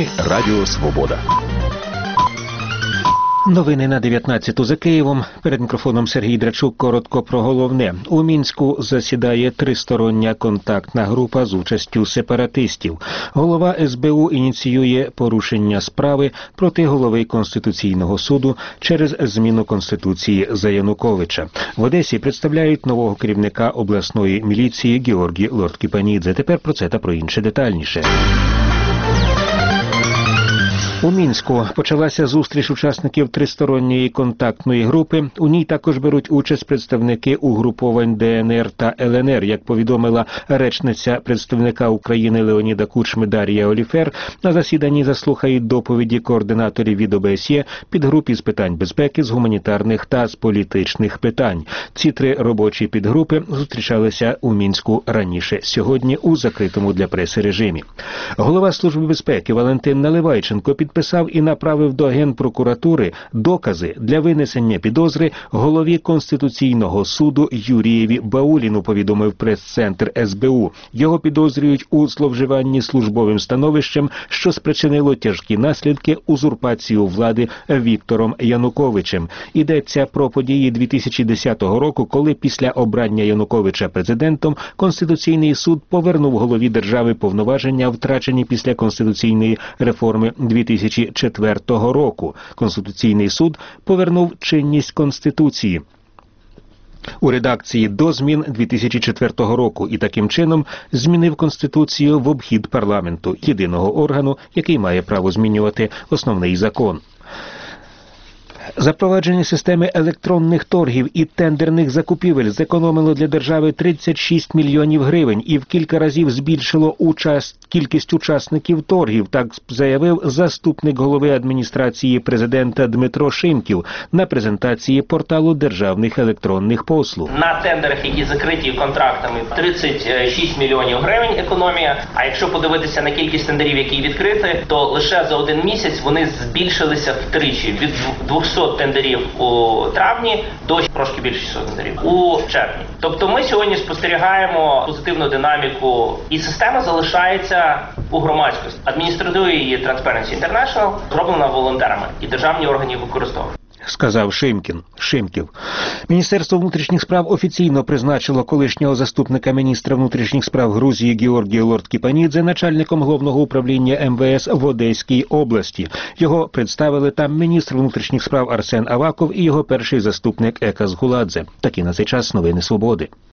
Новини Радіо Свобода. Новини на 19-ту за Києвом. Перед мікрофоном Сергій Драчук. Коротко про головне. У Мінську засідає тристороння контактна група з участю сепаратистів. Голова СБУ ініціює порушення справи проти голови Конституційного суду через зміну Конституції за Януковича. В Одесі представляють нового керівника обласної міліції Георгій Лорд-Кіпанідзе. Тепер про це та про інше детальніше. У Мінську почалася зустріч учасників тристоронньої контактної групи. У ній також беруть участь представники угруповань ДНР та ЛНР. Як повідомила речниця представника України Леоніда Кучми Дар'я Оліфер, на засіданні заслухають доповіді координаторів від ОБСЄ, підгруп із питань безпеки, з гуманітарних та з політичних питань. Ці три робочі підгрупи зустрічалися у Мінську раніше сьогодні у закритому для преси режимі. Голова Служби безпеки Валентин Наливайченко підписав і направив до Генпрокуратури докази для винесення підозри голові Конституційного суду Юрієві Бауліну, повідомив прес-центр СБУ. Його підозрюють у зловживанні службовим становищем, що спричинило тяжкі наслідки узурпацію влади Віктором Януковичем. Йдеться про події 2010 року, коли після обрання Януковича президентом Конституційний суд повернув голові держави повноваження, втрачені після конституційної реформи 2004 року. Конституційний суд повернув чинність Конституції у редакції до змін 2004 року і таким чином змінив Конституцію в обхід парламенту, єдиного органу, який має право змінювати основний закон. Запровадження системи електронних торгів і тендерних закупівель зекономило для держави 36 мільйонів гривень і в кілька разів збільшило кількість учасників торгів, так заявив заступник голови адміністрації президента Дмитро Шимків на презентації порталу державних електронних послуг. На тендерах, які закриті контрактами, 36 мільйонів гривень економія, а якщо подивитися на кількість тендерів, які відкриті, то лише за один місяць вони збільшилися втричі, від 200 тендерів у травні до трошки більше 600 тендерів у червні. Тобто ми сьогодні спостерігаємо позитивну динаміку, і система залишається у громадськості. Адмініструє її Transparency International, зроблена волонтерами, і державні органи використовують. Сказав Шимків. Міністерство внутрішніх справ офіційно призначило колишнього заступника міністра внутрішніх справ Грузії Георгія Лорд-Кіпанідзе начальником головного управління МВС в Одеській області. Його представили там міністр внутрішніх справ Арсен Аваков і його перший заступник Екас Гуладзе. Такі на цей час новини Свободи.